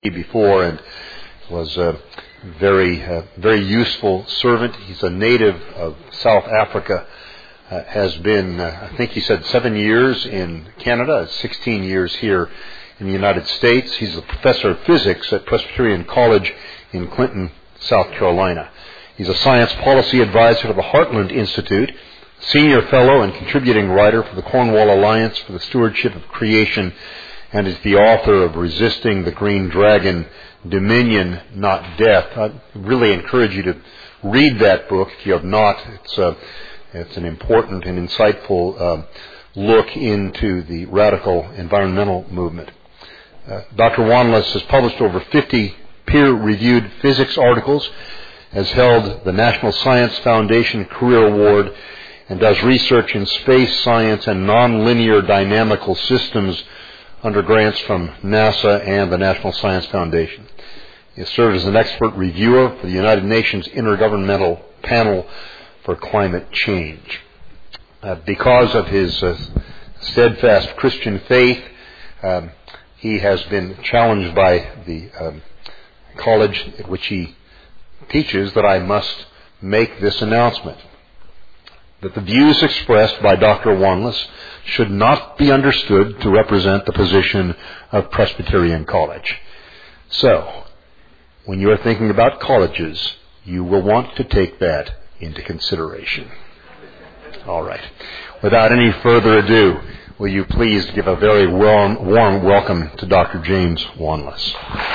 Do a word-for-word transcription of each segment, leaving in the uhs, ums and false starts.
before and was a very, uh, very useful servant. He's a native of South Africa, uh, has been, uh, I think he said seven years in Canada, sixteen years here in the United States. He's a professor of physics at Presbyterian College in Clinton, South Carolina. He's a science policy advisor to the Heartland Institute, senior fellow and contributing writer for the Cornwall Alliance for the Stewardship of Creation, and is the author of Resisting the Green Dragon, Dominion, Not Death. I really encourage you to read that book if you have not. It's, uh, it's an important and insightful uh, look into the radical environmental movement. Uh, Doctor Wanless has published over fifty peer-reviewed physics articles, has held the National Science Foundation Career Award, and does research in space science and nonlinear dynamical systems under grants from NASA and the National Science Foundation. He has served as an expert reviewer for the United Nations Intergovernmental Panel for Climate Change. Uh, because of his uh, steadfast Christian faith, um, he has been challenged by the um, college at which he teaches that I must make this announcement, that the views expressed by Doctor Wanless should not be understood to represent the position of Presbyterian College. So, when you are thinking about colleges, you will want to take that into consideration. All right. Without any further ado, will you please give a very warm, warm welcome to Doctor James Wanless.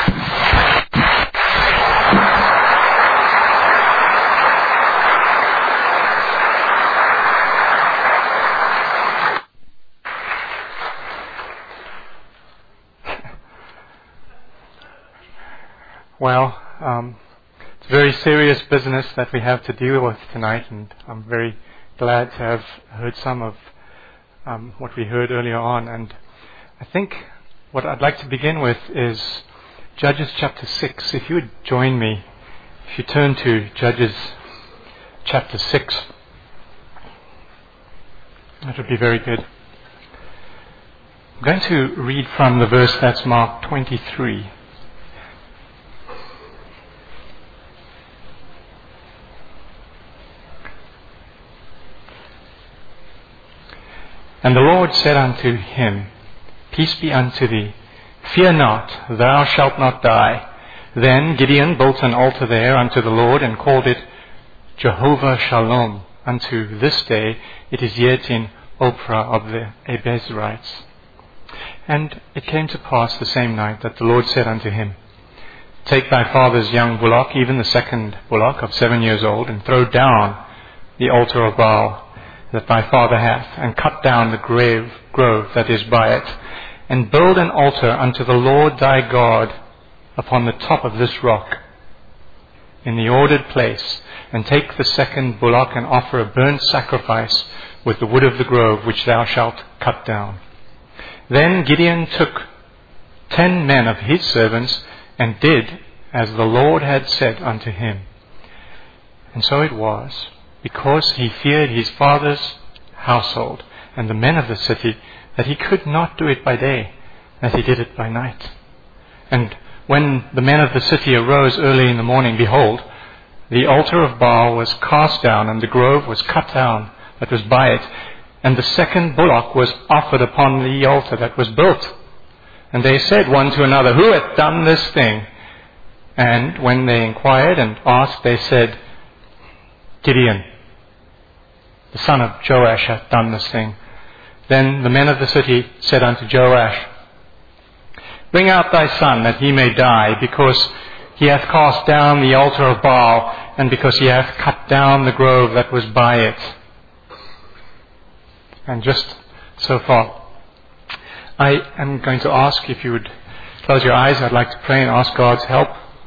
Well, um, it's very serious business that we have to deal with tonight, and I'm very glad to have heard some of um, what we heard earlier on. And I think what I'd like to begin with is Judges chapter six. If you would join me, if you turn to Judges chapter six, that would be very good. I'm going to read from the verse that's marked twenty-three. And the Lord said unto him, Peace be unto thee. Fear not, thou shalt not die. Then Gideon built an altar there unto the Lord, and called it Jehovah Shalom. Unto this day it is yet in Ophrah of the Abiezrites. And it came to pass the same night that the Lord said unto him, Take thy father's young bullock, even the second bullock of seven years old, and throw down the altar of Baal that thy father hath, and cut down the grave, grove that is by it, and build an altar unto the Lord thy God upon the top of this rock, in the ordered place, and take the second bullock, and offer a burnt sacrifice with the wood of the grove which thou shalt cut down. Then Gideon took ten men of his servants, and did as the Lord had said unto him. And so it was, because he feared his father's household and the men of the city, that he could not do it by day, that he did it by night. And when the men of the city arose early in the morning, behold, the altar of Baal was cast down, and the grove was cut down that was by it, and the second bullock was offered upon the altar that was built. And they said one to another, Who hath done this thing? And when they inquired and asked, they said, Gideon, the son of Joash, hath done this thing. Then the men of the city said unto Joash, Bring out thy son, that he may die, because he hath cast down the altar of Baal, and because he hath cut down the grove that was by it. And just so far, I am going to ask if you would close your eyes. I'd like to pray and ask God's help.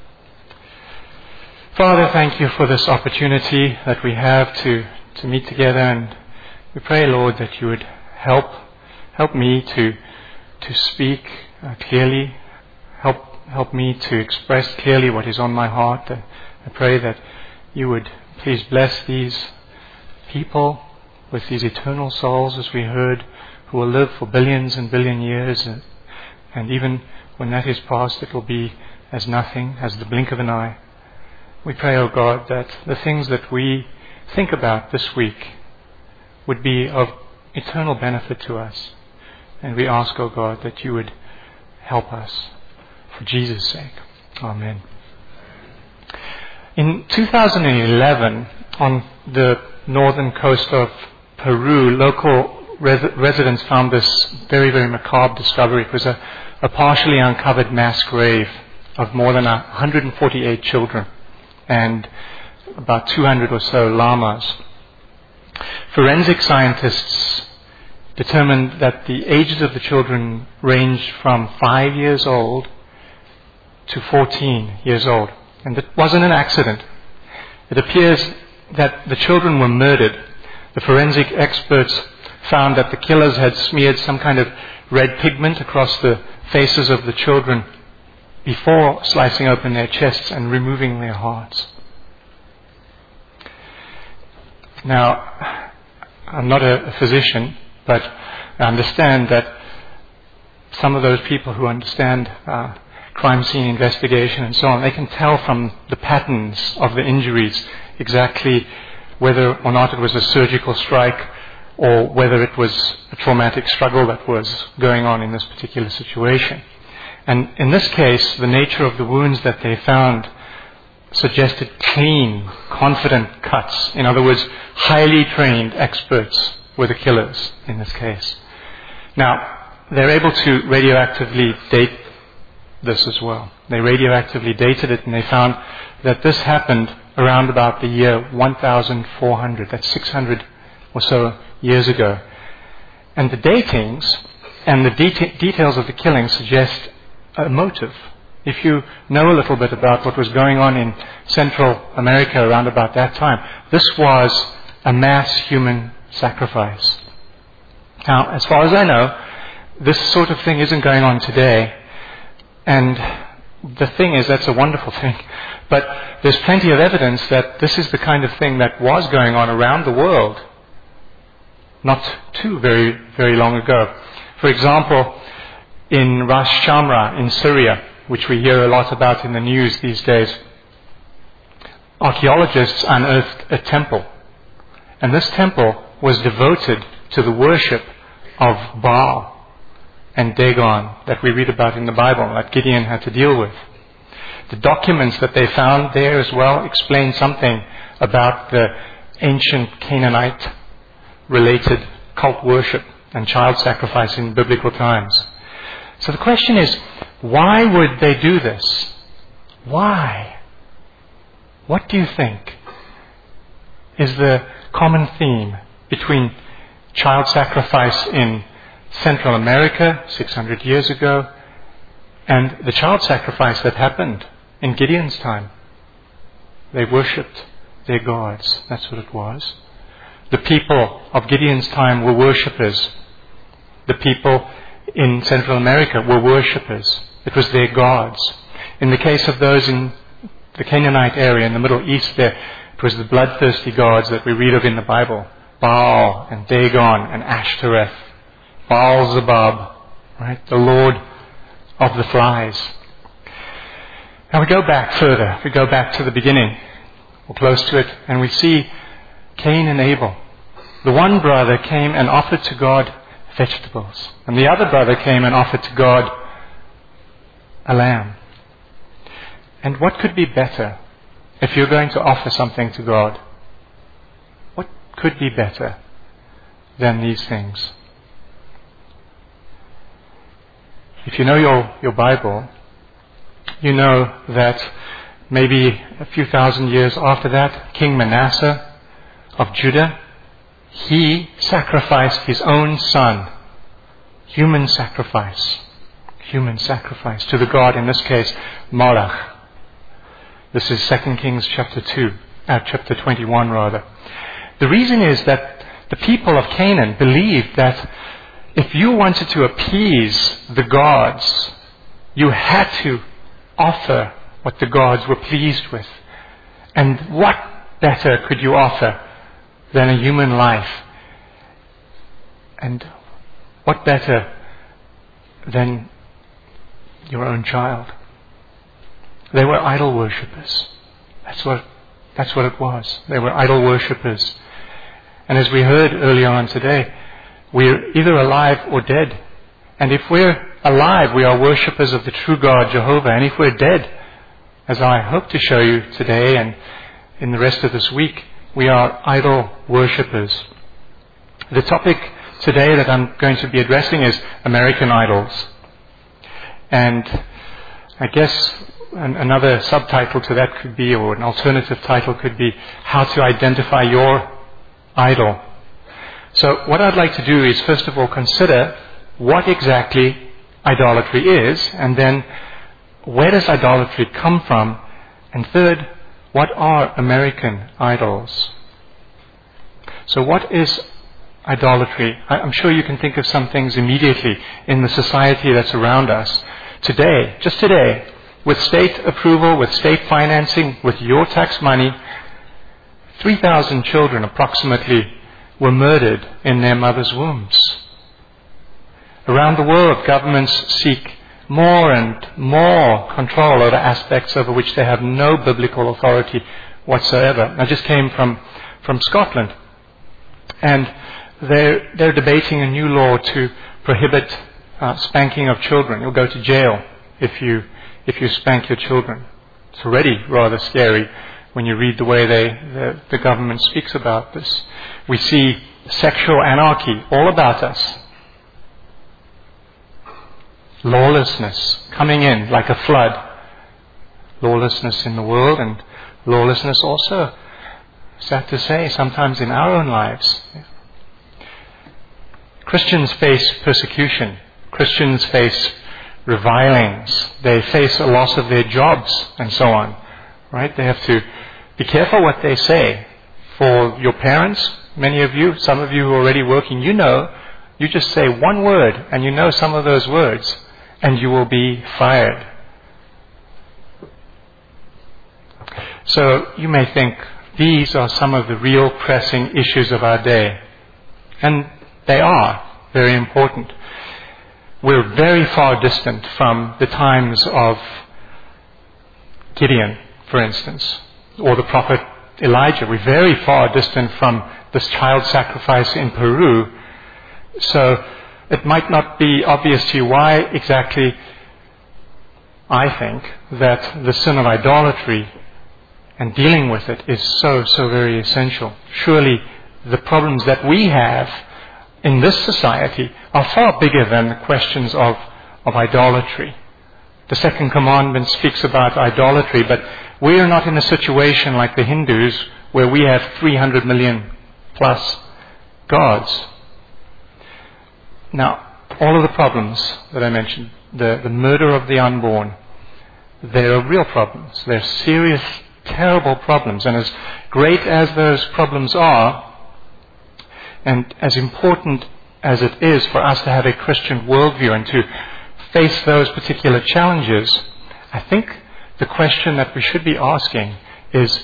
Father, thank you for this opportunity that we have to, to meet together, and we pray, Lord, that you would help help me to to speak uh, clearly, help help me to express clearly what is on my heart. Uh, I pray that you would please bless these people with these eternal souls, as we heard, who will live for billions and billion years, and, and even When that is past, it will be as nothing, as the blink of an eye. We pray, O God, that the things that we think about this week would be of eternal benefit to us. And we ask, O God, that you would help us for Jesus' sake. Amen. In two thousand eleven, on the northern coast of Peru, local res- residents found this very, very macabre discovery. It was a, a partially uncovered mass grave of more than one hundred forty-eight children and about two hundred or so llamas. Forensic scientists determined that the ages of the children ranged from five years old to fourteen years old. And it wasn't an accident. It appears that the children were murdered. The forensic experts found that the killers had smeared some kind of red pigment across the faces of the children before slicing open their chests and removing their hearts. Now, I'm not a, a physician, but I understand that some of those people who understand uh, crime scene investigation and so on, they can tell from the patterns of the injuries exactly whether or not it was a surgical strike or whether it was a traumatic struggle that was going on in this particular situation. And in this case, the nature of the wounds that they found suggested clean, confident cuts. In other words, highly trained experts were the killers in this case. Now, they're able to radioactively date this as well. They radioactively dated it, and they found that this happened around about the year one thousand four hundred. That's six hundred or so years ago. And the datings and the deta- details of the killing suggest a motive. If you know a little bit about what was going on in Central America around about that time, this was a mass human sacrifice. Now, as far as I know, this sort of thing isn't going on today. And the thing is, that's a wonderful thing. But there's plenty of evidence that this is the kind of thing that was going on around the world not too very, very long ago. For example, in Ras Shamra in Syria, which we hear a lot about in the news these days, archaeologists unearthed a temple. And this temple was devoted to the worship of Baal and Dagon that we read about in the Bible, that Gideon had to deal with. The documents that they found there as well explain something about the ancient Canaanite-related cult worship and child sacrifice in biblical times. So the question is, why would they do this? Why? What do you think is the common theme between child sacrifice in Central America six hundred years ago and the child sacrifice that happened in Gideon's time? They worshipped their gods. That's what it was. The people of Gideon's time were worshippers. The people in Central America were worshippers. It was their gods. In the case of those in the Canaanite area in the Middle East there, it was the bloodthirsty gods that we read of in the Bible. Baal and Dagon and Ashtoreth. Baal-zebub, right? The Lord of the flies. Now we go back further. We go back to the beginning, or close to it, and we see Cain and Abel. The one brother came and offered to God vegetables, and the other brother came and offered to God a lamb. And what could be better if you're going to offer something to God? What could be better than these things? If you know your, your Bible, you know that maybe a few thousand years after that, King Manasseh of Judah, he sacrificed his own son. Human sacrifice. Human sacrifice to the god, in this case, Moloch. This is Second Kings chapter two, uh, chapter twenty-one rather. The reason is that the people of Canaan believed that if you wanted to appease the gods, you had to offer what the gods were pleased with. And what better could you offer than a human life? And what better than your own child. They were idol worshippers. That's what, that's what it was. They were idol worshippers. And as we heard earlier on today, we're either alive or dead. And if we're alive, we are worshippers of the true God, Jehovah. And if we're dead, as I hope to show you today and in the rest of this week, we are idol worshippers. The topic today that I'm going to be addressing is American idols. And I guess an, another subtitle to that could be, or an alternative title could be, How to Identify Your Idol. So what I'd like to do is first of all consider what exactly idolatry is, and then where does idolatry come from, and third, what are American idols? So what is idolatry? I'm sure you can think of some things immediately in the society that's around us. Today, just today, with state approval, with state financing, with your tax money, three thousand children approximately were murdered in their mother's wombs. Around the world, governments seek more and more control over aspects over which they have no biblical authority whatsoever. I just came from, from Scotland, and they're, they're debating a new law to prohibit uh, spanking of children. You'll go to jail if you, if you spank your children. It's already rather scary when you read the way they, the, the government speaks about this. We see sexual anarchy all about us. Lawlessness coming in like a flood. Lawlessness in the world, and lawlessness also, sad to say, sometimes in our own lives. Christians face persecution. Christians face revilings. They face a loss of their jobs and so on. Right? They have to be careful what they say. For your parents, many of you, some of you who are already working, you know, you just say one word and you know some of those words, and you will be fired. So you may think these are some of the real pressing issues of our day. And they are very important. We're very far distant from the times of Gideon, for instance, or the prophet Elijah. We're very far distant from this child sacrifice in Peru. So it might not be obvious to you why exactly I think that the sin of idolatry and dealing with it is so, so very essential. Surely the problems that we have in this society are far bigger than the questions of, of idolatry. The second commandment speaks about idolatry, but we are not in a situation like the Hindus where we have three hundred million plus gods. Now, all of the problems that I mentioned, the, the murder of the unborn, they are real problems. They're serious, terrible problems. And as great as those problems are, and as important as it is for us to have a Christian worldview and to face those particular challenges, I think the question that we should be asking is,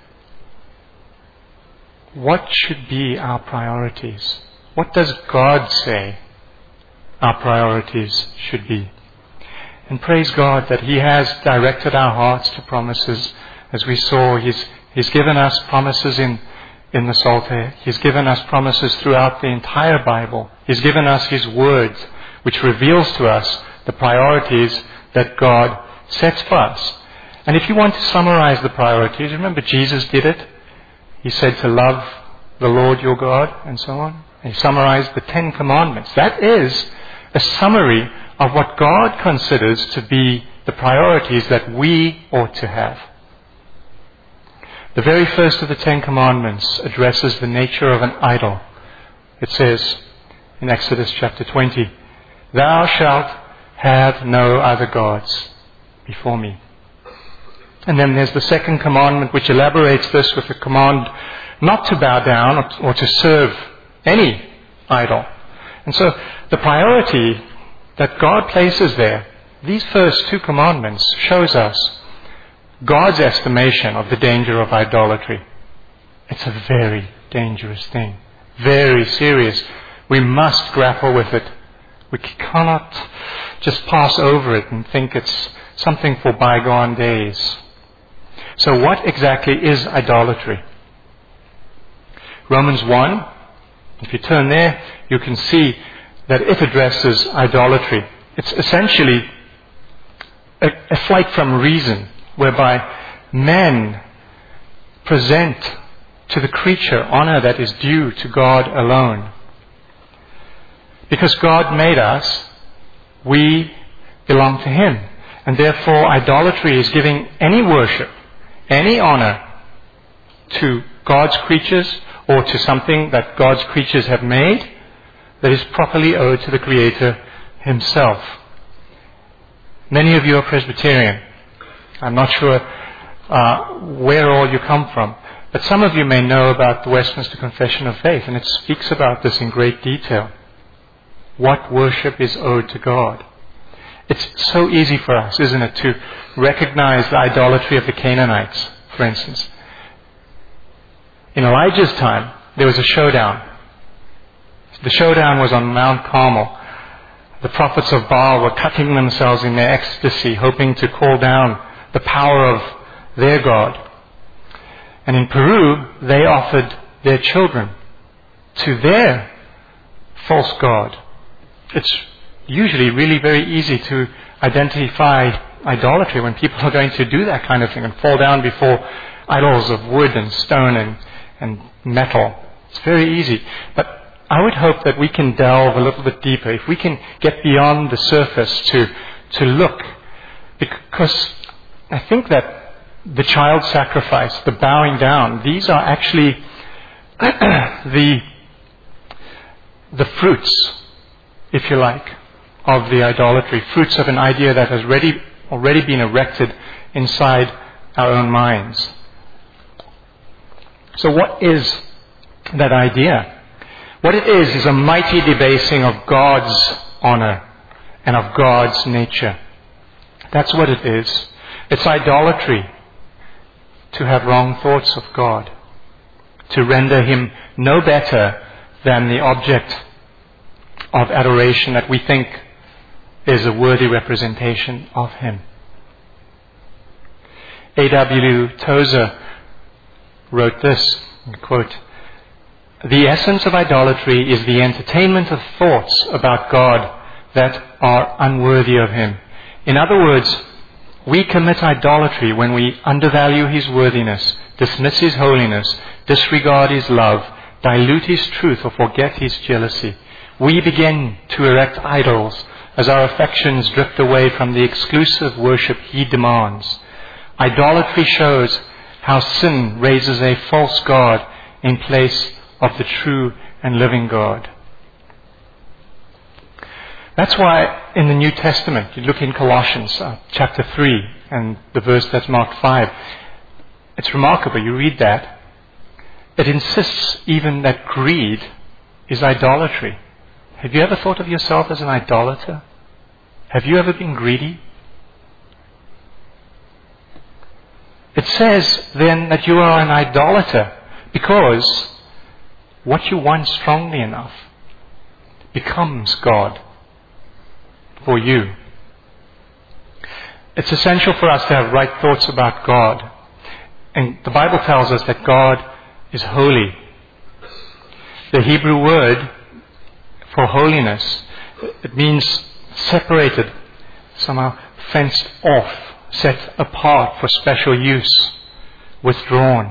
what should be our priorities? What does God say our priorities should be? And praise God that He has directed our hearts to promises. As we saw, He's, He's given us promises in, in the Psalter. He's given us promises throughout the entire Bible. He's given us His Word, which reveals to us the priorities that God sets for us. And if you want to summarize the priorities, remember Jesus did it. He said to love the Lord your God and so on. And He summarized the Ten Commandments. That is a summary of what God considers to be the priorities that we ought to have. The very first of the Ten Commandments addresses the nature of an idol. It says in Exodus chapter twenty, "Thou shalt have no other gods before me." And then there's the second commandment which elaborates this with the command not to bow down or, or to serve any idol. And so the priority that God places there, these first two commandments, shows us God's estimation of the danger of idolatry. It's a very dangerous thing. Very serious. We must grapple with it We cannot just pass over it and think it's something for bygone days. So what exactly is idolatry? Romans one, if you turn there, you can see that it addresses idolatry. It's essentially a, a flight from reason, whereby men present to the creature honor that is due to God alone. Because God made us, we belong to Him. And therefore idolatry is giving any worship, any honor to God's creatures or to something that God's creatures have made that is properly owed to the Creator Himself. Many of you are Presbyterian. I'm not sure uh, where all you come from, but some of you may know about the Westminster Confession of Faith, and it speaks about this in great detail. What worship is owed to God. It's so easy for us, isn't it, to recognize the idolatry of the Canaanites, for instance. In Elijah's time, there was a showdown. The showdown was on Mount Carmel. The prophets of Baal were cutting themselves in their ecstasy, hoping to call down the power of their God. And in Peru, they offered their children to their false god. It's usually really very easy to identify idolatry when people are going to do that kind of thing and fall down before idols of wood and stone and, and metal. It's very easy. But I would hope that we can delve a little bit deeper, if we can get beyond the surface to, to look. Because I think that the child sacrifice, the bowing down, these are actually the, the fruits, if you like, of the idolatry. Fruits of an idea that has already, already been erected inside our own minds. So what is that idea? What it is is a mighty debasing of God's honor and of God's nature. That's what it is. It's idolatry to have wrong thoughts of God, to render Him no better than the object of adoration that we think is a worthy representation of Him. A W Tozer wrote this, quote, "The essence of idolatry is the entertainment of thoughts about God that are unworthy of Him. In other words, we commit idolatry when we undervalue His worthiness, dismiss His holiness, disregard His love, dilute His truth, or forget His jealousy. We begin to erect idols as our affections drift away from the exclusive worship He demands. Idolatry shows how sin raises a false God in place of the true and living God." That's why in the New Testament, you look in Colossians uh, chapter three and the verse that's marked five. It's remarkable, you read that. It insists even that greed is idolatry. Have you ever thought of yourself as an idolater? Have you ever been greedy? It says then that you are an idolater because what you want strongly enough becomes God for you. It's essential for us to have right thoughts about God. And the Bible tells us that God is holy. The Hebrew word for holiness, it means separated, somehow fenced off, set apart for special use, withdrawn.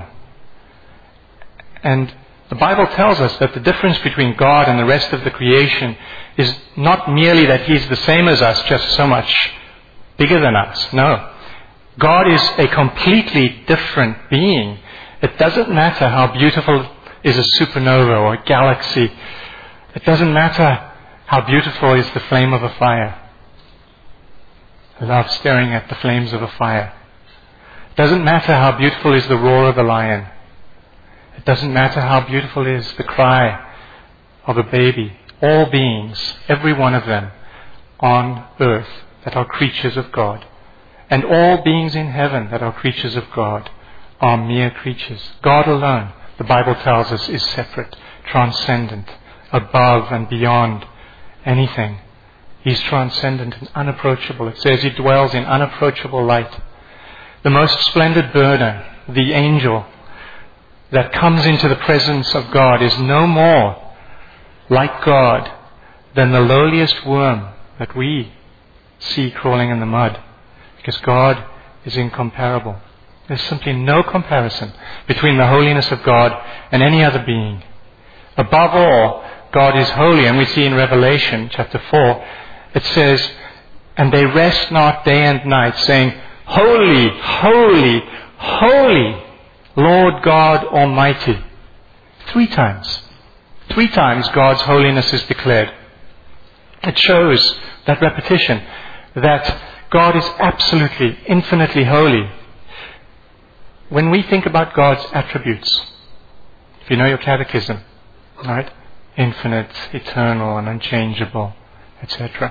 And the Bible tells us that the difference between God and the rest of the creation is not merely that He's the same as us, just so much bigger than us. No. God is a completely different being. It doesn't matter how beautiful is a supernova or a galaxy. It doesn't matter how beautiful is the flame of a fire. I love staring at the flames of a fire. It doesn't matter how beautiful is the roar of a lion. It doesn't matter how beautiful is the cry of a baby. All beings, every one of them on earth that are creatures of God, and all beings in heaven that are creatures of God, are mere creatures. God alone, the Bible tells us, is separate, transcendent, above and beyond anything He's transcendent and unapproachable. It says He dwells in unapproachable light. The most splendid burner, the angel that comes into the presence of God, is no more like God than the lowliest worm that we see crawling in the mud, because God is incomparable. There's simply no comparison between the holiness of God and any other being. Above all, God is holy, and we see in Revelation chapter four, it says, "And they rest not day and night, saying, Holy, holy, holy, Lord God Almighty." Three times. Three times God's holiness is declared. It shows, that repetition, that God is absolutely, infinitely holy. When we think about God's attributes, if you know your catechism, right? Infinite, eternal, and unchangeable, et cetera.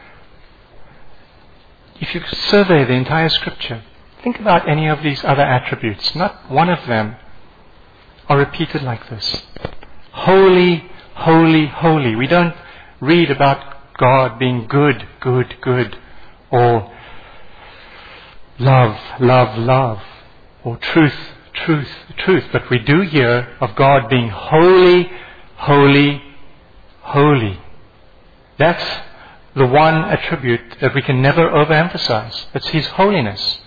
If you survey the entire Scripture, think about any of these other attributes. Not one of them are repeated like this. Holy, holy, holy. We don't read about God being good, good, good, or love, love, love, or truth, truth, truth. But we do hear of God being holy, holy, holy. That's the one attribute that we can never overemphasize. It's His holiness.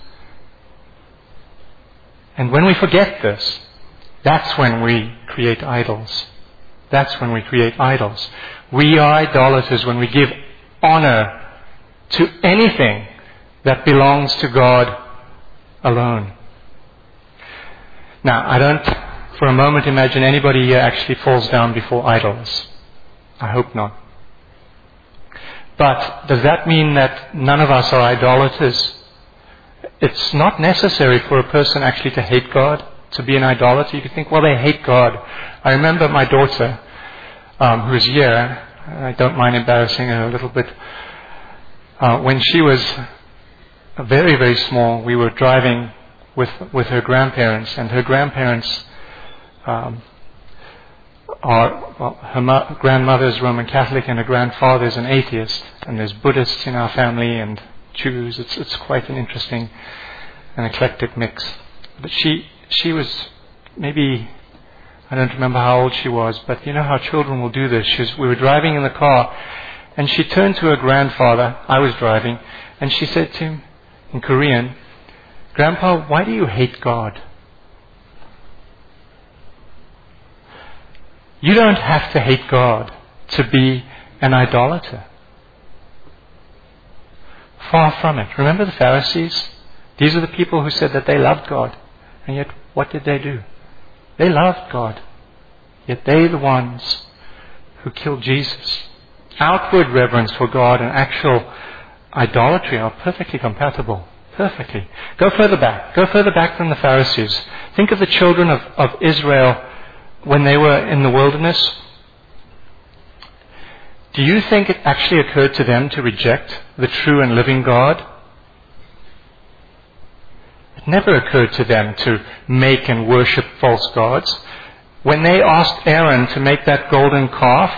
And when we forget this, that's when we create idols. That's when we create idols. We are idolaters when we give honor to anything that belongs to God alone. Now, I don't for a moment imagine anybody here actually falls down before idols. I hope not. But does that mean that none of us are idolaters? It's not necessary for a person actually to hate God to be an idolater. You could think, well, they hate God. I remember my daughter, um, who's here, I don't mind embarrassing her a little bit. Uh, when she was very, very small, we were driving with with her grandparents, and her grandparents um, are, well, her mo- grandmother's Roman Catholic and her grandfather's an atheist, and there's Buddhists in our family and Jews. It's it's quite an interesting and eclectic mix. But she she was maybe, I don't remember how old she was, but you know how children will do this. She was, we were driving in the car, and she turned to her grandfather. I was driving, and she said to him in Korean, "Grandpa, why do you hate God?" You don't have to hate God to be an idolater. Far from it. Remember the Pharisees? These are the people who said that they loved God. And yet, what did they do? They loved God. Yet they are the ones who killed Jesus. Outward reverence for God and actual idolatry are perfectly compatible. Perfectly. Go further back. Go further back than the Pharisees. Think of the children of, of Israel when they were in the wilderness. Do you think it actually occurred to them to reject the true and living God? It never occurred to them to make and worship false gods. When they asked Aaron to make that golden calf,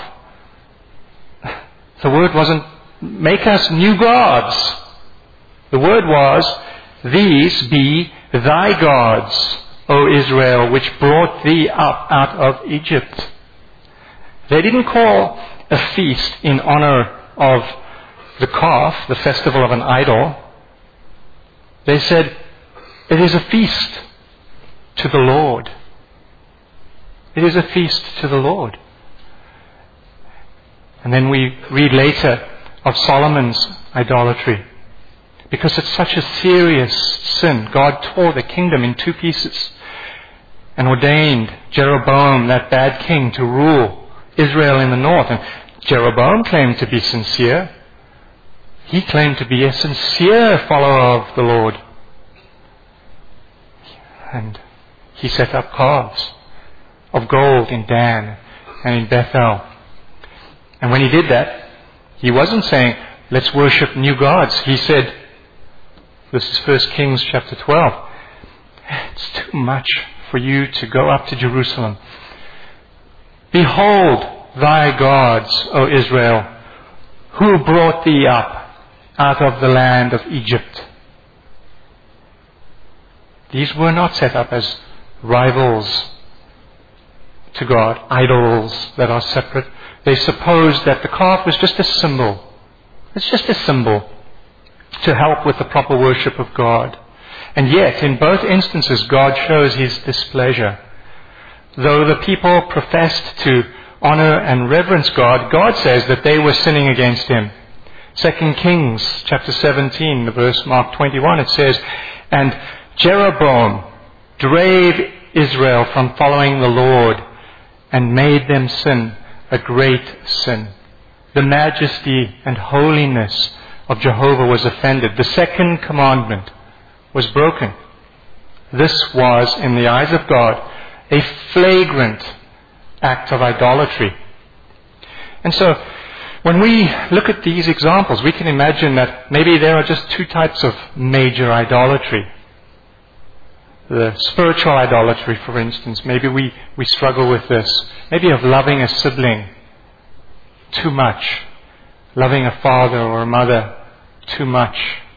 the word wasn't, make us new gods. The word was, these be thy gods, O Israel, which brought thee up out of Egypt. They didn't call a feast in honor of the calf, the festival of an idol. They said, it is a feast to the Lord. It is a feast to the Lord. And then we read later of Solomon's idolatry. Because it's such a serious sin, God tore the kingdom in two pieces and ordained Jeroboam, that bad king, to rule Israel in the north. And Jeroboam claimed to be sincere. He claimed to be a sincere follower of the Lord. And he set up calves of gold in Dan and in Bethel. And when he did that, he wasn't saying, let's worship new gods. He said, this is First Kings chapter twelve, it's too much for you to go up to Jerusalem. Behold thy gods, O Israel, Who brought thee up out of the land of Egypt? These were not set up as rivals to God, idols that are separate. They supposed that the calf was just a symbol. It's just a symbol to help with the proper worship of God. And yet, in both instances, God shows His displeasure. Though the people professed to honor and reverence God, God says that they were sinning against Him. Second Kings chapter seventeen, the verse mark twenty-one, it says, "And Jeroboam drave Israel from following the Lord and made them sin a great sin. The majesty and holiness of Jehovah was offended. The second commandment was broken." This was, in the eyes of God, a flagrant act of idolatry. And so, when we look at these examples, we can imagine that maybe there are just two types of major idolatry. The spiritual idolatry, for instance, maybe we, we struggle with this. Maybe of loving a sibling too much, loving a father or a mother too much,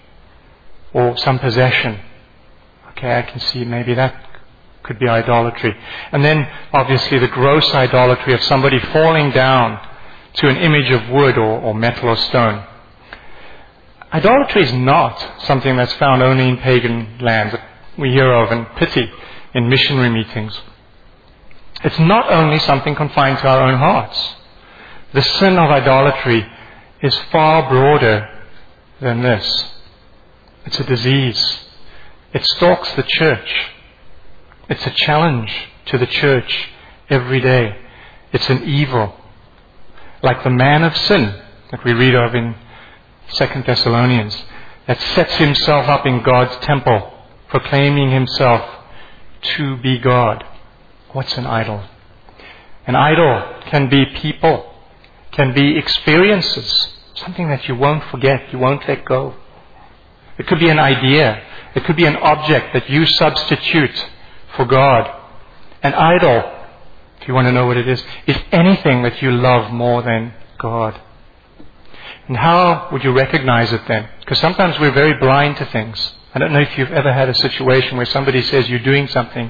or some possession. Okay, I can see maybe that could be idolatry. And then, obviously, the gross idolatry of somebody falling down to an image of wood or, or metal or stone. Idolatry is not something that's found only in pagan lands that we hear of and pity in missionary meetings. It's not only something confined to our own hearts. The sin of idolatry is far broader than this. It's a disease. It stalks the church. It's a challenge to the church every day. It's an evil. Like the man of sin that we read of in Second Thessalonians, that sets himself up in God's temple, proclaiming himself to be God. What's an idol? An idol can be people, can be experiences, something that you won't forget, you won't let go. It could be an idea. It could be an object that you substitute for God. An idol, if you want to know what it is, is anything that you love more than God. And how would you recognize it then? Because sometimes we're very blind to things. I don't know if you've ever had a situation where somebody says you're doing something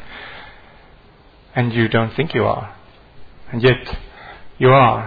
and you don't think you are. And yet you are.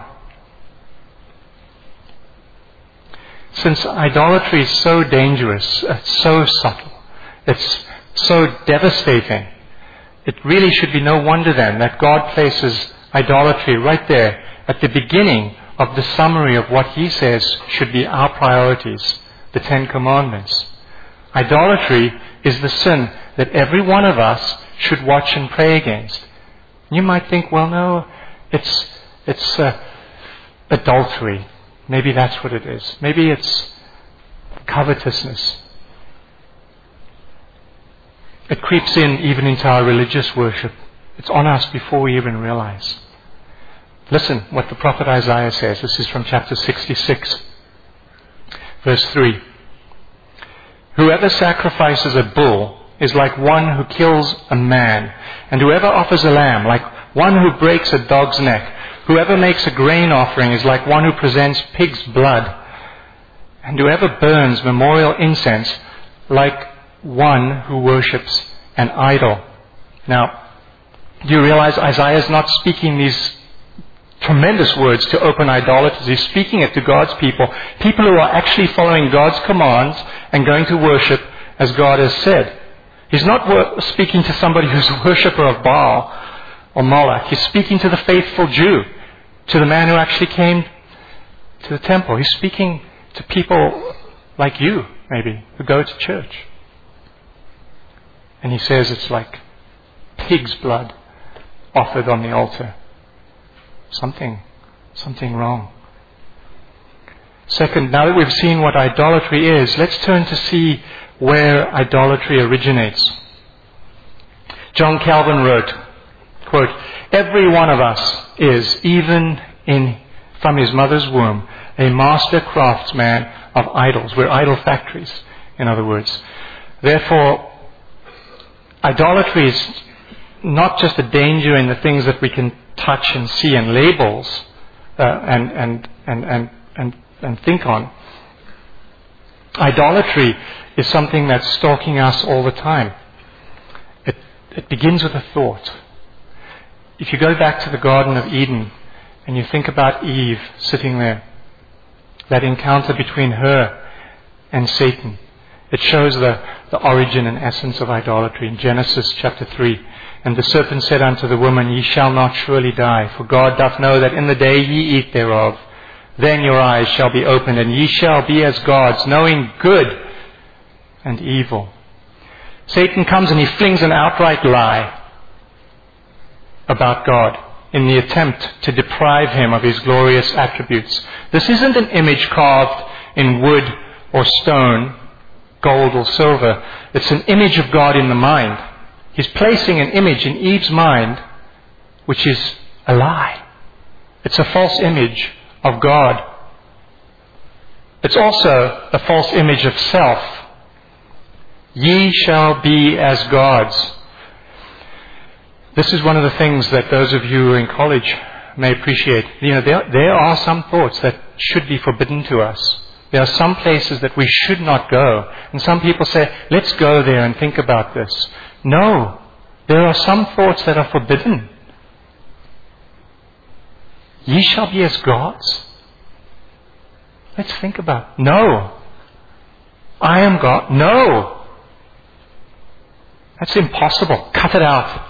Since idolatry is so dangerous, it's so subtle, it's so devastating, it really should be no wonder then that God places idolatry right there at the beginning of the summary of what He says should be our priorities, the Ten Commandments. Idolatry is the sin that every one of us should watch and pray against. You might think, well, no, it's it's uh, adultery. Maybe that's what it is. Maybe it's covetousness. It creeps in even into our religious worship. It's on us before we even realize. Listen what the prophet Isaiah says. This is from chapter sixty-six, verse three. "Whoever sacrifices a bull is like one who kills a man, and whoever offers a lamb like one who breaks a dog's neck. Whoever makes a grain offering is like one who presents pig's blood, and whoever burns memorial incense like one who worships an idol." Now, do you realize Isaiah is not speaking these tremendous words to open idolaters? He's speaking it to God's people, people who are actually following God's commands and going to worship as God has said. He's not wor- speaking to somebody who's a worshipper of Baal or Moloch. He's speaking to the faithful Jew, to the man who actually came to the temple. He's speaking to people like you, maybe, who go to church. And he says it's like pig's blood offered on the altar. Something, something wrong. Second, now that we've seen what idolatry is, let's turn to see where idolatry originates. John Calvin wrote, quote, "Every one of us is, even in from his mother's womb, a master craftsman of idols." We're idol factories, in other words. Therefore, idolatry is not just a danger in the things that we can touch and see and labels uh, and, and, and, and, and and think on. Idolatry is something that's stalking us all the time. It, it begins with a thought. If you go back to the Garden of Eden and you think about Eve sitting there, that encounter between her and Satan, it shows the, the origin and essence of idolatry in Genesis chapter three. And the serpent said unto the woman, Ye shall not surely die, for God doth know that in the day ye eat thereof, then your eyes shall be opened, and ye shall be as gods, knowing good and evil. Satan comes and he flings an outright lie about God in the attempt to deprive him of his glorious attributes. This isn't an image carved in wood or stone, gold or silver. It's an image of God in the mind. He's placing an image in Eve's mind which is a lie. It's a false image of God. It's also a false image of self. Ye shall be as gods. This is one of the things that those of you in college may appreciate. You know, there, there are some thoughts that should be forbidden to us. There are some places that we should not go. And some people say, let's go there and think about this. No, there are some thoughts that are forbidden. Ye shall be as gods? Let's think about it. No. I am God? No. That's impossible. Cut it out.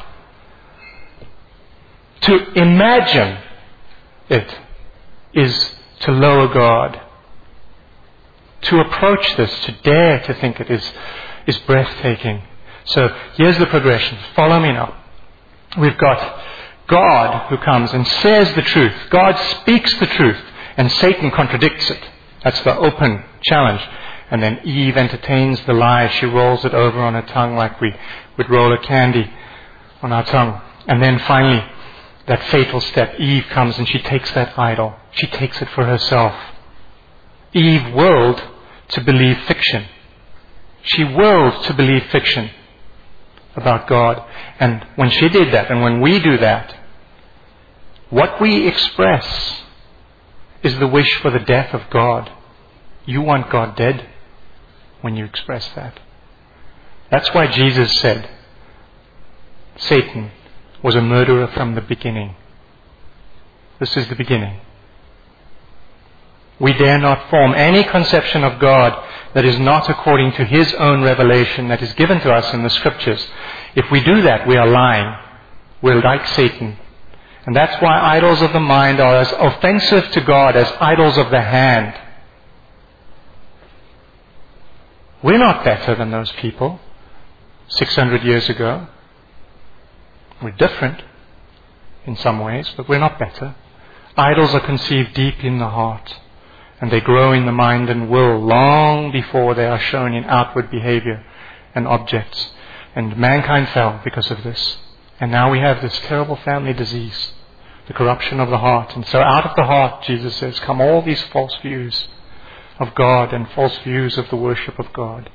To imagine it is to lower God. To approach this, to dare to think it is, is breathtaking. So here's the progression. Follow me now. We've got God who comes and says the truth. God speaks the truth, and Satan contradicts it. That's the open challenge. And then Eve entertains the lie. She rolls it over on her tongue like we would roll a candy on our tongue. And then finally, that fatal step. Eve comes and she takes that idol. She takes it for herself. Eve willed to believe fiction. She willed to believe fiction about God. And when she did that, and when we do that, what we express is the wish for the death of God. You want God dead when you express that. That's why Jesus said Satan was a murderer from the beginning. This is the beginning. We dare not form any conception of God that is not according to His own revelation that is given to us in the Scriptures. If we do that, we are lying. We're like Satan. And that's why idols of the mind are as offensive to God as idols of the hand. We're not better than those people six hundred years ago. We're different in some ways, but we're not better. Idols are conceived deep in the heart, and they grow in the mind and will long before they are shown in outward behavior and objects. And mankind fell because of this. And now we have this terrible family disease, the corruption of the heart. And so out of the heart, Jesus says, come all these false views of God and false views of the worship of God.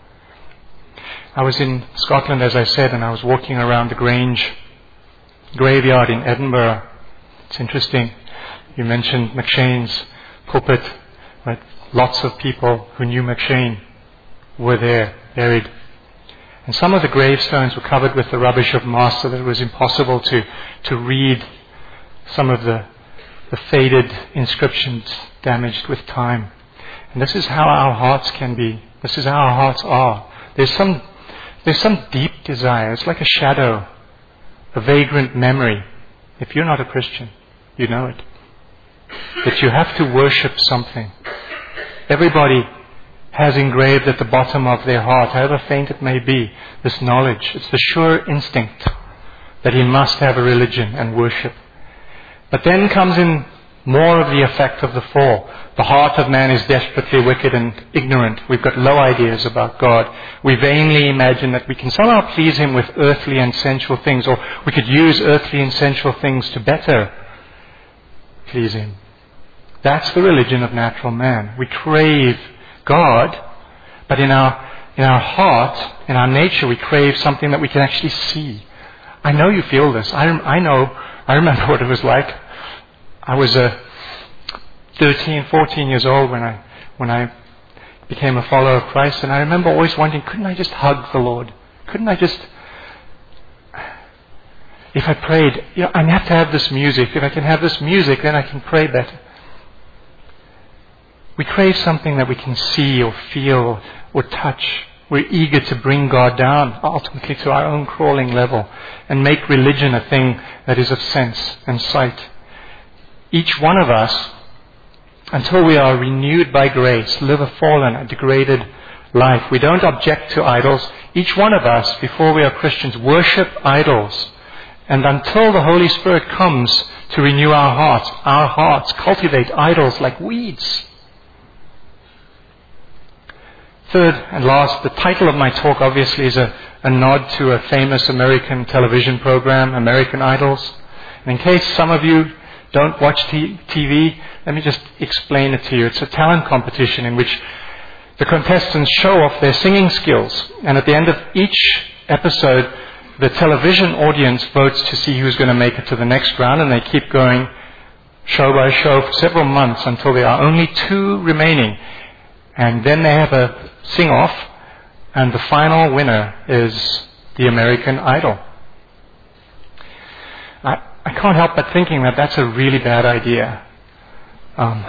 I was in Scotland, as I said, and I was walking around the Grange graveyard in Edinburgh. It's interesting. You mentioned McShane's pulpit, but lots of people who knew McShane were there, buried. And some of the gravestones were covered with the rubbish of moss, so that it was impossible to, to read some of the, the faded inscriptions damaged with time. And this is how our hearts can be. This is how our hearts are. There's some, there's some deep desire. It's like a shadow, a vagrant memory. If you're not a Christian, you know it. That you have to worship something. Everybody has engraved at the bottom of their heart, however faint it may be, this knowledge. It's the sure instinct that he must have a religion and worship. But then comes in more of the effect of the fall. The heart of man is desperately wicked and ignorant. We've got low ideas about God. We vainly imagine that we can somehow please Him with earthly and sensual things, or we could use earthly and sensual things to better please Him. That's the religion of natural man. We crave God, but in our in our heart, in our nature, we crave something that we can actually see. I know you feel this. I, I know. I remember what it was like. I was uh, thirteen, fourteen years old when I when I became a follower of Christ, and I remember always wondering, couldn't I just hug the Lord? Couldn't I just, if I prayed, you know, I have to have this music. If I can have this music, then I can pray better. We crave something that we can see or feel or touch. We're eager to bring God down, ultimately to our own crawling level, and make religion a thing that is of sense and sight. Each one of us, until we are renewed by grace, live a fallen, a degraded life. We don't object to idols. Each one of us, before we are Christians, worship idols. And until the Holy Spirit comes to renew our hearts, our hearts cultivate idols like weeds. Third and last, the title of my talk obviously is a, a nod to a famous American television program, American Idols. And in case some of you don't watch t- TV, let me just explain it to you. It's a talent competition in which the contestants show off their singing skills. And at the end of each episode, the television audience votes to see who's going to make it to the next round, and they keep going show by show for several months until there are only two remaining. And then they have a sing-off, and the final winner is the American Idol. I, I can't help but thinking that that's a really bad idea. Um,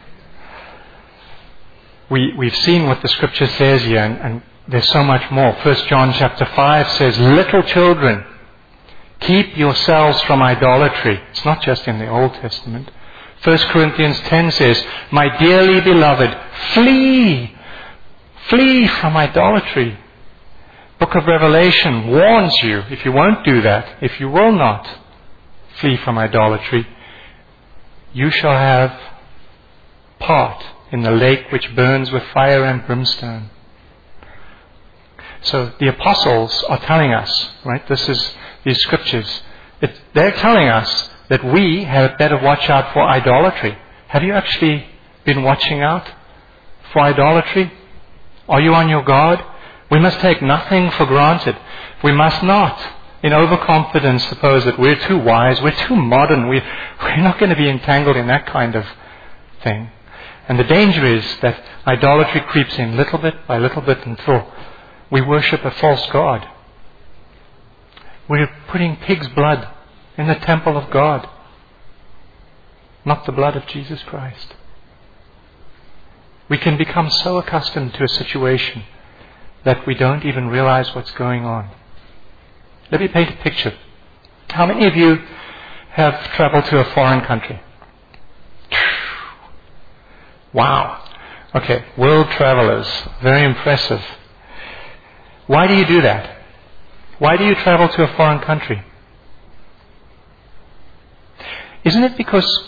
we, we've seen what the Scripture says here, and, and there's so much more. First John chapter five says, little children, keep yourselves from idolatry. It's not just in the Old Testament. First Corinthians ten says, my dearly beloved, flee, flee from idolatry. Book of Revelation warns you, if you won't do that, if you will not flee from idolatry, you shall have part in the lake which burns with fire and brimstone. So the apostles are telling us, right, this is these scriptures, it, they're telling us that we had better watch out for idolatry. Have you actually been watching out for idolatry? Are you on your guard? We must take nothing for granted. We must not, in overconfidence, suppose that we're too wise, we're too modern, we, we're not going to be entangled in that kind of thing. And the danger is that idolatry creeps in little bit by little bit until we worship a false god. We're putting pig's blood in the temple of God, not the blood of Jesus Christ. We can become so accustomed to a situation that we don't even realize what's going on. Let me paint a picture. How many of you have traveled to a foreign country? Wow. Okay, world travelers. Very impressive. Why do you do that? Why do you travel to a foreign country? Isn't it because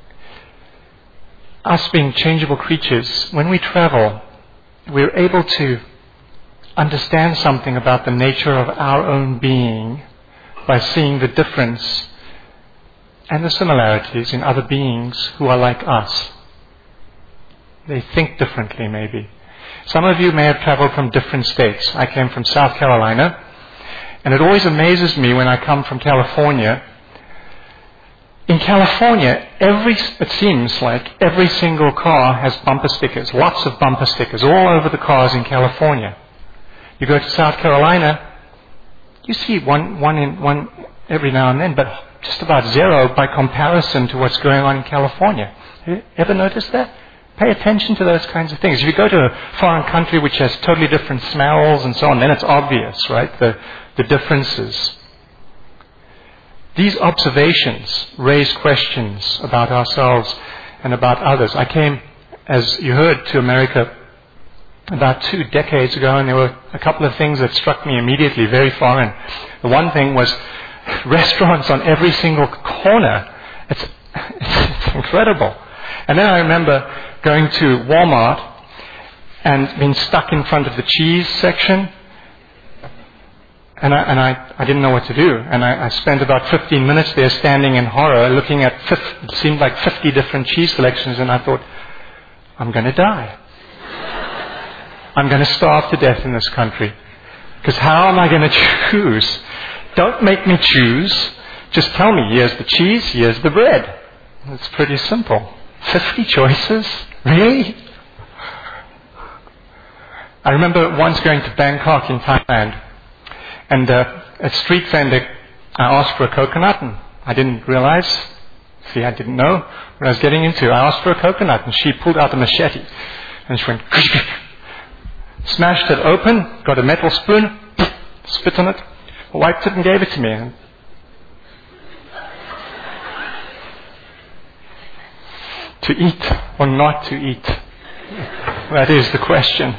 us being changeable creatures, when we travel, we're able to understand something about the nature of our own being by seeing the difference and the similarities in other beings who are like us. They think differently, maybe. Some of you may have traveled from different states. I came from South Carolina, and it always amazes me when I come from California. In California, every it seems like every single car has bumper stickers, lots of bumper stickers all over the cars in California. You go to South Carolina, you see one, one, in, one every now and then, but just about zero by comparison to what's going on in California. Have you ever noticed that? Pay attention to those kinds of things. If you go to a foreign country which has totally different smells and so on, then it's obvious, right? The, the differences. These observations raise questions about ourselves and about others. I came, as you heard, to America about two decades ago, and there were a couple of things that struck me immediately, very foreign. The one thing was restaurants on every single corner. It's, it's incredible. And then I remember going to Walmart and being stuck in front of the cheese section. And I, and I, I didn't know what to do. And I, I spent about fifteen minutes there standing in horror, looking at, fifty, it seemed like fifty different cheese selections, and I thought, I'm going to die. I'm going to starve to death in this country. Because how am I going to choose? Don't make me choose. Just tell me, here's the cheese, here's the bread. It's pretty simple. fifty choices? Really? I remember once going to Bangkok in Thailand, and uh, at street vendor, I asked for a coconut, and I didn't realize, see, I didn't know what I was getting into. I asked for a coconut, and she pulled out a machete, and she went, smashed it open, got a metal spoon, spit on it, wiped it, and gave it to me. To eat or not to eat? That is the question.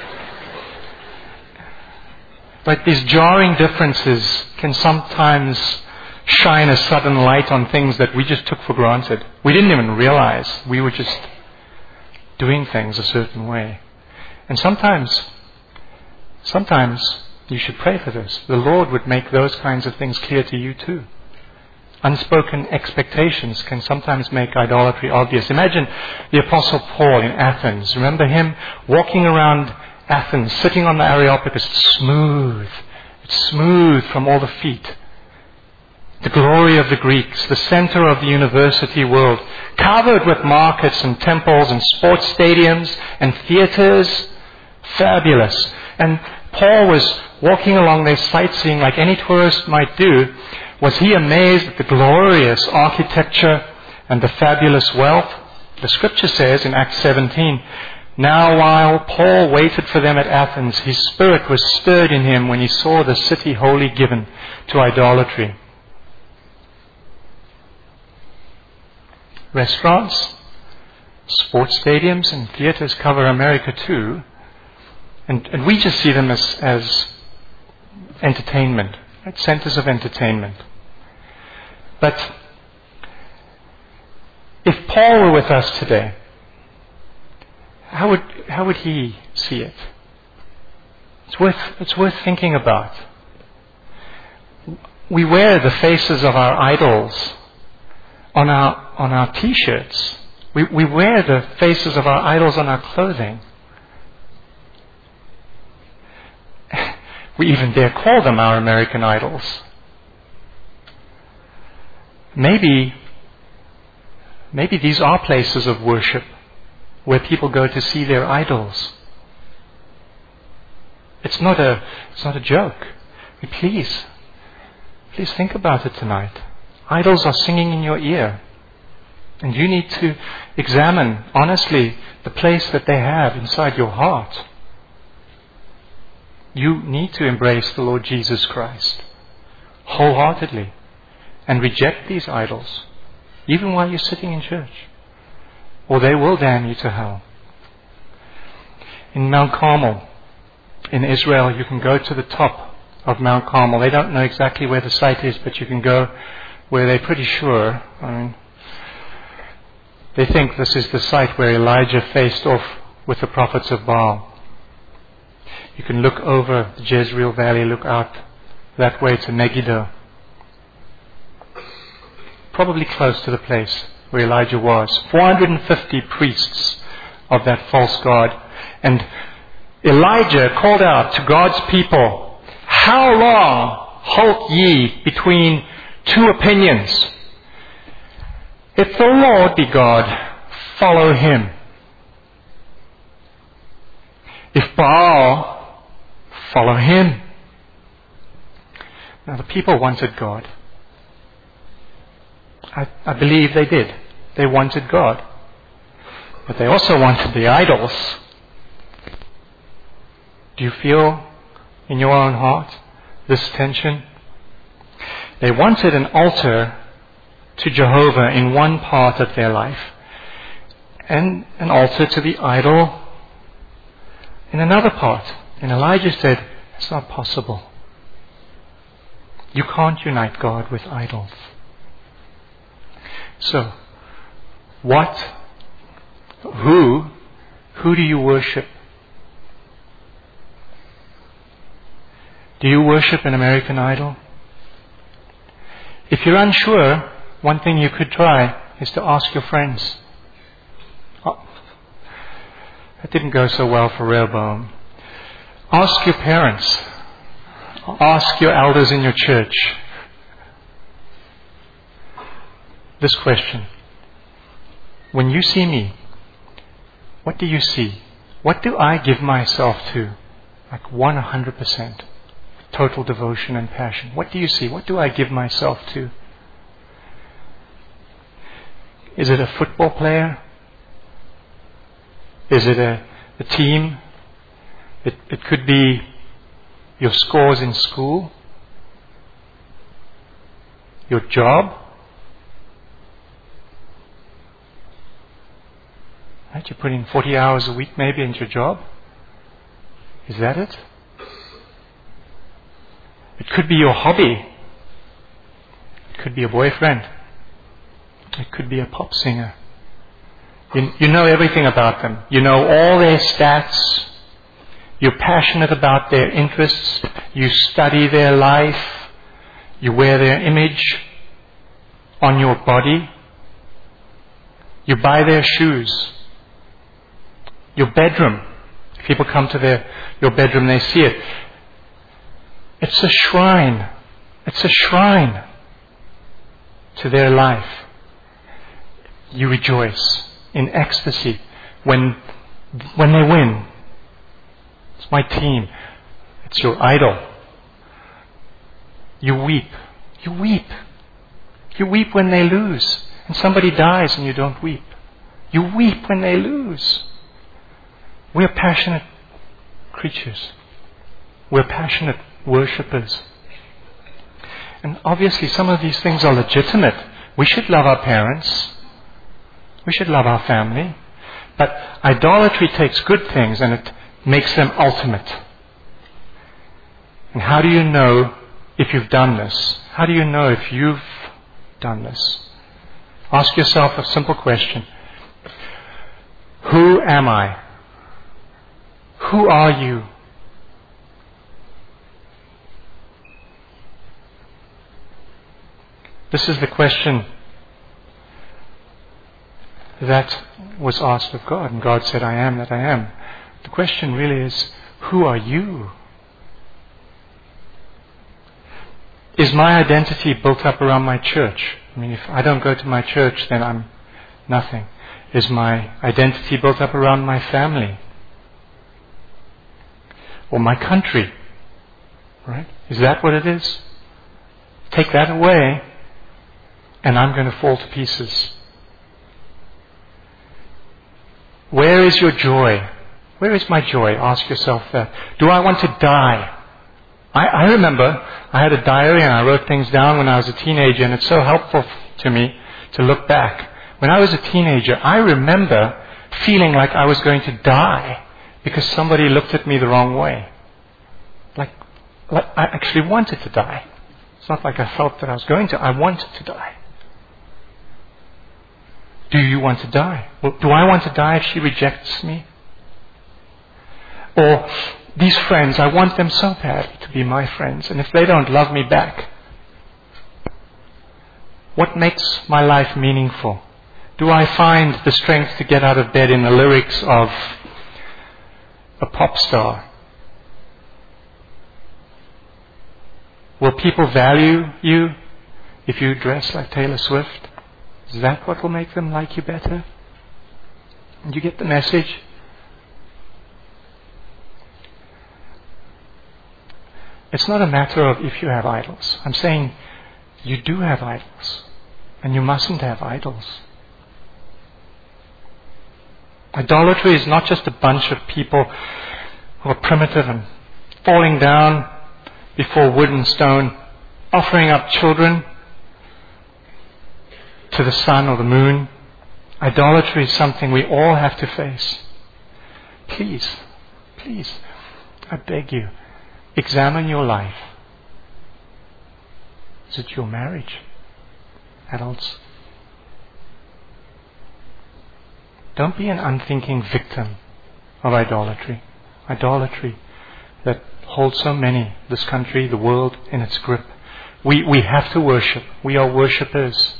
But these jarring differences can sometimes shine a sudden light on things that we just took for granted. We didn't even realize we were just doing things a certain way. And sometimes, sometimes you should pray for this. The Lord would make those kinds of things clear to you too. Unspoken expectations can sometimes make idolatry obvious. Imagine the Apostle Paul in Athens. Remember him walking around Athens, sitting on the Areopagus. It's smooth. It's smooth from all the feet. The glory of the Greeks, the center of the university world, covered with markets and temples and sports stadiums and theaters. Fabulous. And Paul was walking along there sightseeing like any tourist might do. Was he amazed at the glorious architecture and the fabulous wealth? The scripture says in Acts seventeen, now while Paul waited for them at Athens, his spirit was stirred in him when he saw the city wholly given to idolatry. Restaurants, sports stadiums, and theaters cover America too. And, and we just see them as, as entertainment, right? Centers of entertainment. But if Paul were with us today, how would how would he see it? It's worth it's worth thinking about. We wear the faces of our idols on our on our t-shirts. We we wear the faces of our idols on our clothing. We even dare call them our American idols. Maybe, maybe these are places of worship where people go to see their idols. It's not a, it's not a joke. Please, please think about it tonight. Idols are singing in your ear. And you need to examine honestly the place that they have inside your heart. You need to embrace the Lord Jesus Christ wholeheartedly and reject these idols, even while you're sitting in church, or they will damn you to hell. In Mount Carmel, in Israel, you can go to the top of Mount Carmel. They don't know exactly where the site is, but you can go where they're pretty sure. I mean, they think this is the site where Elijah faced off with the prophets of Baal. You can look over the Jezreel Valley, look out that way to Megiddo. Probably close to the place where Elijah was. four hundred fifty priests of that false god. And Elijah called out to God's people, how long halt ye between two opinions? If the Lord be God, follow him. If Baal, follow him. Now the people wanted God. I, I believe they did. They wanted God. But they also wanted the idols. Do you feel in your own heart this tension? They wanted an altar to Jehovah in one part of their life, and an altar to the idol in another part. And Elijah said, it's not possible. You can't unite God with idols. So, what, who, who do you worship? Do you worship an American idol? If you're unsure, one thing you could try is to ask your friends. Oh, that didn't go so well for Rehoboam. Ask your parents. Ask your elders in your church this question. When you see me, what do you see? What do I give myself to? Like one hundred percent. Total devotion and passion. What do you see? What do I give myself to? Is it a football player? Is it a, a team? It, it could be your scores in school, your job. Right? You put in forty hours a week maybe into your job. Is that it? It could be your hobby. It could be a boyfriend. It could be a pop singer. You, you know everything about them. You know all their stats. You're passionate about their interests. You study their life. You wear their image on your body. You buy their shoes. Your bedroom. If people come to their, your bedroom, they see it. It's a shrine. It's a shrine to their life. You rejoice in ecstasy when, when they win. It's my team. It's your idol. You weep. You weep. You weep when they lose. And somebody dies and you don't weep. You weep when they lose. We're passionate creatures. We're passionate worshippers. And obviously some of these things are legitimate. We should love our parents. We should love our family. But idolatry takes good things and it makes them ultimate. And how do you know if you've done this? How do you know if you've done this? Ask yourself a simple question. Who am I? Who are you? This is the question that was asked of God, and God said, I am that I am. The question really is, who are you? Is my identity built up around my church? I mean, if I don't go to my church, then I'm nothing. Is my identity built up around my family? Or my country? Right? Is that what it is? Take that away, and I'm going to fall to pieces. Where is your joy? Where is my joy? Ask yourself that. Do I want to die? I, I remember I had a diary and I wrote things down when I was a teenager, and it's so helpful to me to look back. When I was a teenager, I remember feeling like I was going to die because somebody looked at me the wrong way. Like, like I actually wanted to die. It's not like I felt that I was going to. I wanted to die. Do you want to die? Well, do I want to die if she rejects me? Or these friends, I want them so badly to be my friends, and if they don't love me back, what makes my life meaningful? Do I find the strength to get out of bed in the lyrics of a pop star? Will people value you if you dress like Taylor Swift? Is that what will make them like you better? Do you get the message? It's not a matter of if you have idols. I'm saying you do have idols, and you mustn't have idols. Idolatry is not just a bunch of people who are primitive and falling down before wood and stone, offering up children to the sun or the moon. Idolatry is something we all have to face. Please, please, I beg you, examine your life. Is it your marriage? Adults, don't be an unthinking victim of idolatry. Idolatry that holds so many, this country, the world, in its grip. We, we have to worship. We are worshippers.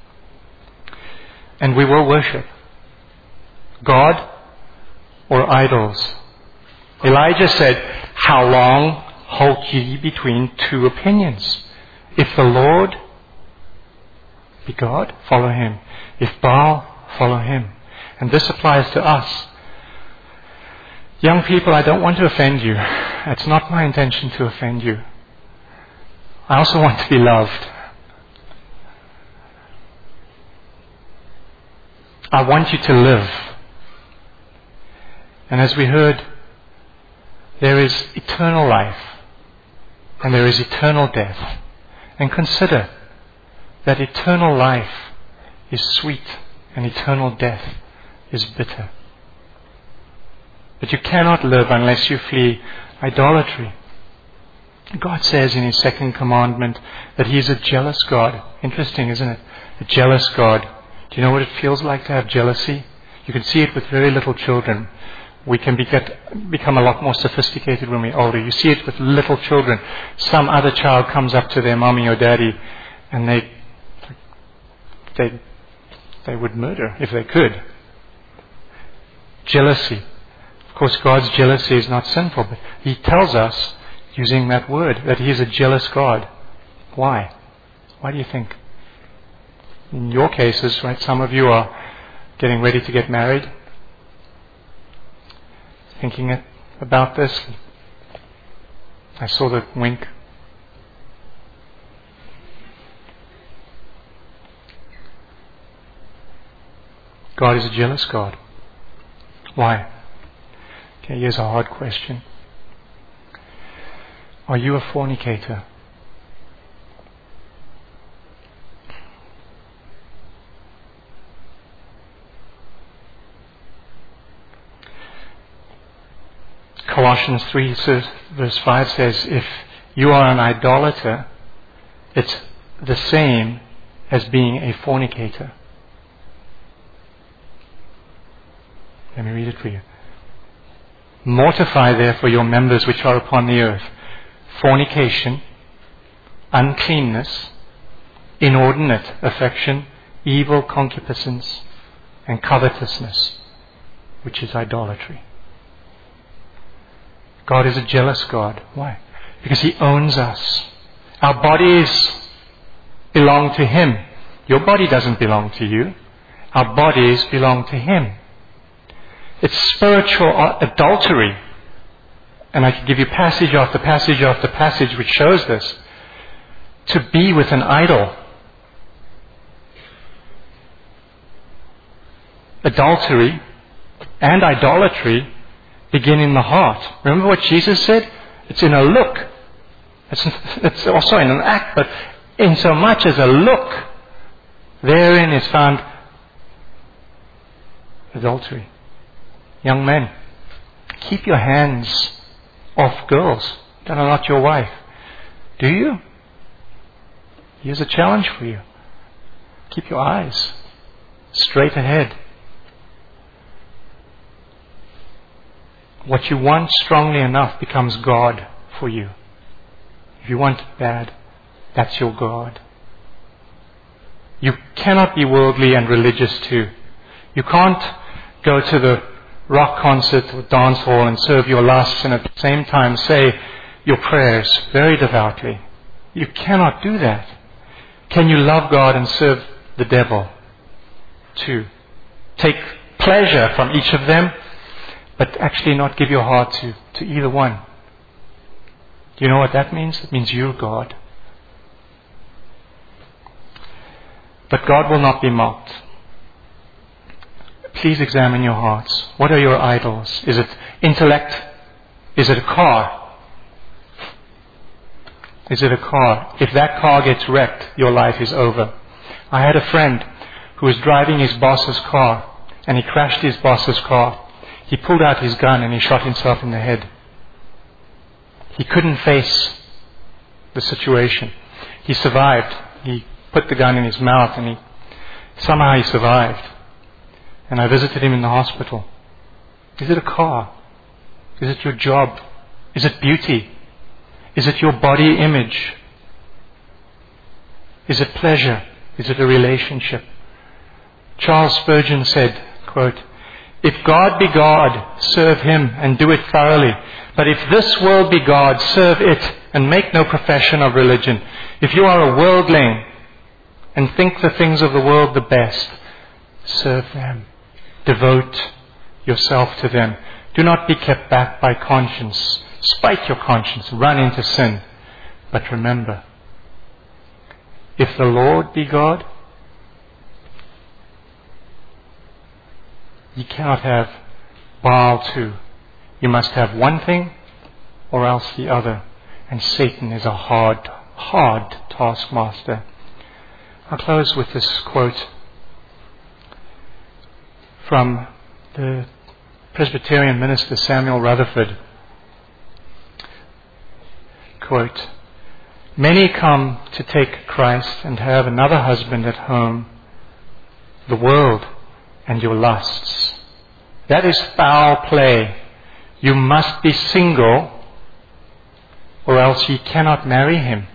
And we will worship God or idols. Elijah said, how long halt ye between two opinions? If the Lord be God, follow him. If Baal, follow him. And this applies to us. Young people, I don't want to offend you. It's not my intention to offend you. I also want to be loved. I want you to live. And as we heard, there is eternal life and there is eternal death. And consider that eternal life is sweet and eternal death is bitter. But you cannot live unless you flee idolatry. God says in His second commandment that He is a jealous God. Interesting, isn't it? A jealous God. Do you know what it feels like to have jealousy? You can see it with very little children. We can be get, become a lot more sophisticated when we're older. You see it with little children. Some other child comes up to their mommy or daddy and they, they, they would murder if they could. Jealousy. Of course, God's jealousy is not sinful, but He tells us, using that word, that He is a jealous God. Why? Why do you think? In your cases, right, some of you are getting ready to get married. Thinking it, about this. I saw the wink. God is a jealous God. Why? Okay, here's a hard question. Are you a fornicator? Colossians three verse five says, if you are an idolater, it's the same as being a fornicator. Let me read it for you. Mortify therefore your members which are upon the earth, fornication, uncleanness, inordinate affection, evil concupiscence, and covetousness, which is idolatry. God is a jealous God. Why? Because He owns us. Our bodies belong to Him. Your body doesn't belong to you. Our bodies belong to Him. It's spiritual adultery. And I could give you passage after passage after passage which shows this. To be with an idol. Adultery and idolatry begin in the heart. Remember what Jesus said? It's in a look. It's, it's also in an act, but in so much as a look, therein is found adultery. Young men, keep your hands off girls that are not your wife. Do you? Here's a challenge for you. Keep your eyes straight ahead. What you want strongly enough becomes God for you. If you want it bad, that's your God. You cannot be worldly and religious too. You can't go to the rock concert or dance hall and serve your lusts and at the same time say your prayers very devoutly. You cannot do that. Can you love God and serve the devil too? Take pleasure from each of them, but actually not give your heart to, to either one. Do you know what that means? It means you're God. But God will not be mocked. Please examine your hearts. What are your idols? Is it intellect? Is it a car? Is it a car? If that car gets wrecked, your life is over. I had a friend who was driving his boss's car, and he crashed his boss's car. He pulled out his gun and he shot himself in the head. He couldn't face the situation. He survived. He put the gun in his mouth and he somehow he survived. And I visited him in the hospital. Is it a car? Is it your job? Is it beauty? Is it your body image? Is it pleasure? Is it a relationship? Charles Spurgeon said, quote, if God be God, serve Him and do it thoroughly. But if this world be God, serve it and make no profession of religion. If you are a worldling and think the things of the world the best, serve them. Devote yourself to them. Do not be kept back by conscience. Spite your conscience. Run into sin. But remember, if the Lord be God, you cannot have Baal too. You must have one thing or else the other. And Satan is a hard, hard taskmaster. I'll close with this quote from the Presbyterian minister Samuel Rutherford. Quote, "Many come to take Christ and have another husband at home, the world and your lusts. That is foul play. You must be single, or else ye cannot marry him.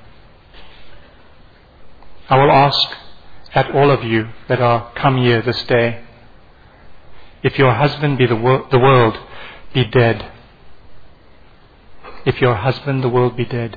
I will ask at all of you that are come here this day, if your husband be the, wor- the world, be dead. If your husband the world be dead.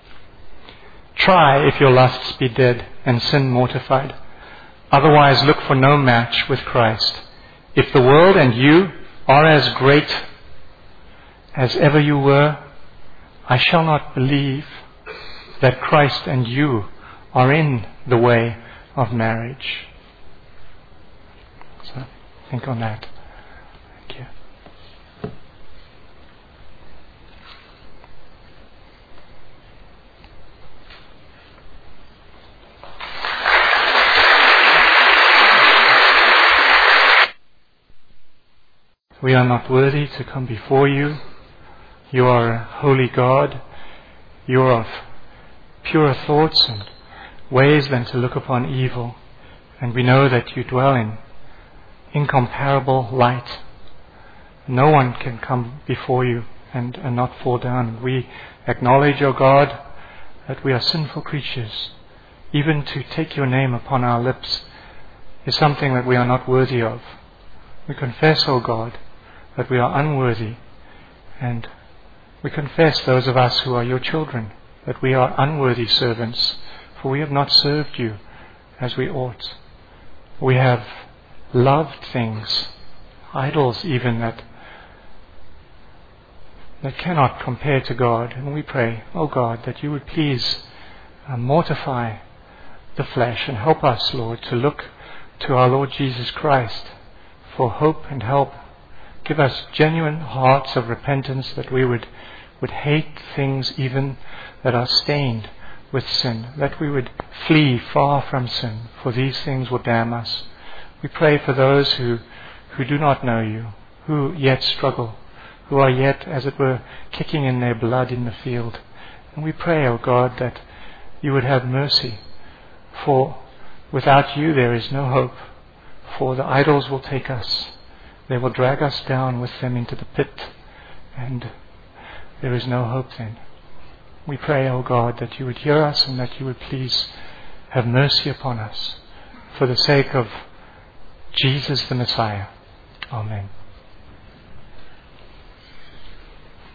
Try if your lusts be dead and sin mortified. Otherwise look for no match with Christ. If the world and you are as great as ever you were, I shall not believe that Christ and you are in the way of marriage." So think on that. Thank you. We are not worthy to come before you. You are a holy God. You are of purer thoughts and ways than to look upon evil. And we know that you dwell in incomparable light. No one can come before you and, and not fall down. We acknowledge, O God, that we are sinful creatures. Even to take your name upon our lips is something that we are not worthy of. We confess, O God, that we are unworthy, and we confess, those of us who are your children, that we are unworthy servants, for we have not served you as we ought. We have loved things, idols even, that that cannot compare to God. And we pray, O God, that you would please uh, mortify the flesh and help us, Lord, to look to our Lord Jesus Christ for hope and help. Give us genuine hearts of repentance, that we would, would hate things even that are stained with sin, that we would flee far from sin, for these things will damn us. We pray for those who, who do not know you, who yet struggle, who are yet, as it were, kicking in their blood in the field. And we pray, O God, that you would have mercy, for without you there is no hope, for the idols will take us. They will drag us down with them into the pit, and there is no hope then. We pray, O God, that you would hear us and that you would please have mercy upon us for the sake of Jesus the Messiah. Amen.